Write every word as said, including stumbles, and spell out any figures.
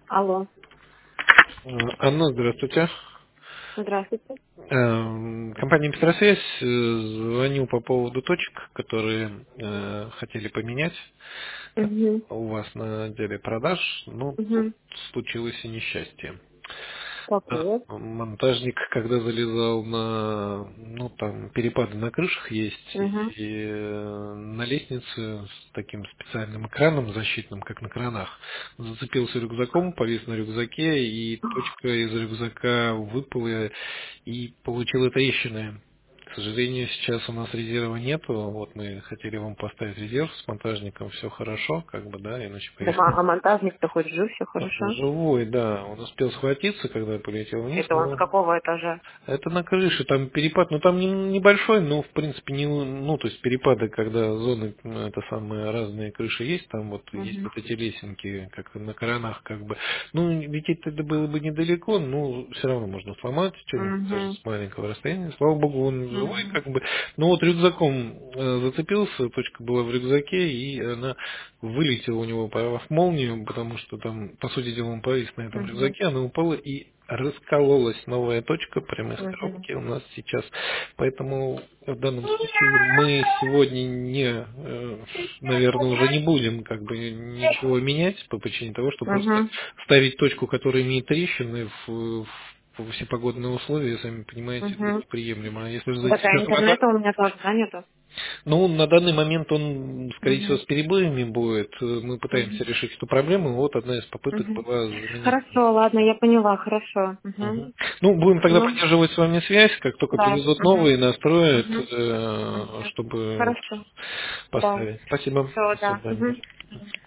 Алло. Э, Анна, здравствуйте. Здравствуйте. Эм, Компания «Быстросвязь», э, звоню по поводу точек, которые э, хотели поменять Угу. у вас на отделе продаж. Ну, тут Угу. случилось и несчастье. А, Какое? Монтажник, когда залезал на, ну там перепады на крышах есть, Угу. и э, на лестнице с таким специальным экраном защитным, как на кранах, зацепился рюкзаком, повис на рюкзаке, и точка из рюкзака выпала и получила трещины. К сожалению, сейчас у нас резерва нету. Вот мы хотели вам поставить резерв с монтажником, все хорошо, как бы, да, иначе Да, поехали. а монтажник-то хоть жив, все хорошо. Живой, да. Он успел схватиться, когда полетел вниз, Это он с но какого этажа? это на крыше, там перепад, ну там не- небольшой, но в принципе не, ну то есть перепады, когда зоны, ну, это самые разные крыши есть, там вот есть Угу. вот эти лесенки, как на кранах, как бы, ну лететь это было бы недалеко, но все равно можно сломать что-нибудь даже Угу. с маленького расстояния, слава богу он живой, Угу. как бы, но вот рюкзаком э, зацепился, точка была в рюкзаке, и она вылетела у него по- в молнию, потому что там, по сути дела, он повис на этом Угу. рюкзаке, она упала и раскололась новая точка прямо из Угу. коробки у нас сейчас. Поэтому в данном случае мы сегодня не, э, наверное, уже не будем как бы ничего менять по причине того, что просто Угу. ставить точку, которая имеет трещины в, в всепогодные условия, сами понимаете, будет Угу. неприемлемо. А если же Так, а сейчас вода, интернета у меня тоже занято. ну, на данный момент он, скорее всего, Угу. с перебоями будет. Мы Угу. пытаемся решить эту проблему. Вот одна из попыток Угу. была заменить. Хорошо, ладно, я поняла, хорошо. Угу. Мгм. Ну, будем тогда Ну, поддерживать с вами связь, как только да. привезут Угу. новые, настроят, Угу. э, Угу. чтобы Хорошо. Да. поставить. Спасибо. Все, До да. свидания. Угу.